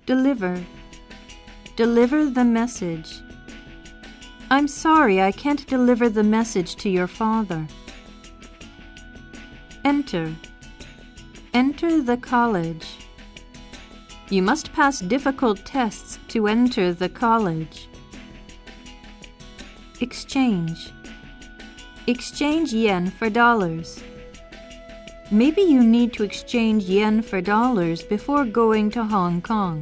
Deliver. Deliver the message. I'm sorry, I can't deliver the message to your father. Enter. Enter the college. You must pass difficult tests to enter the college. Exchange. Exchange yen for dollars. Maybe you need to exchange yen for dollars before going to Hong Kong.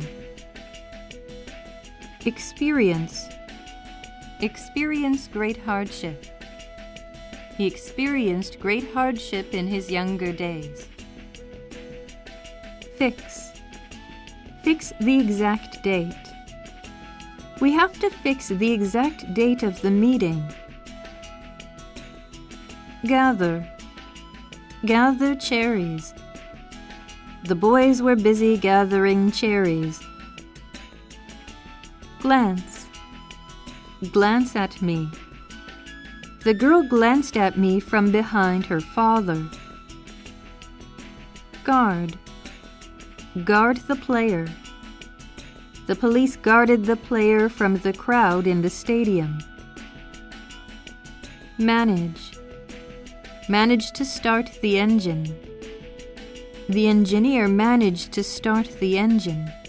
Experience. Experience great hardship. He experienced great hardship in his younger days. Fix. Fix the exact date. We have to fix the exact date of the meeting. Gather. Gather cherries. The boys were busy gathering cherries. Glance. Glance at me. The girl glanced at me from behind her father. Guard. Guard the player. The police guarded the player from the crowd in the stadium. Manage. Manage to start the engine. The engineer managed to start the engine.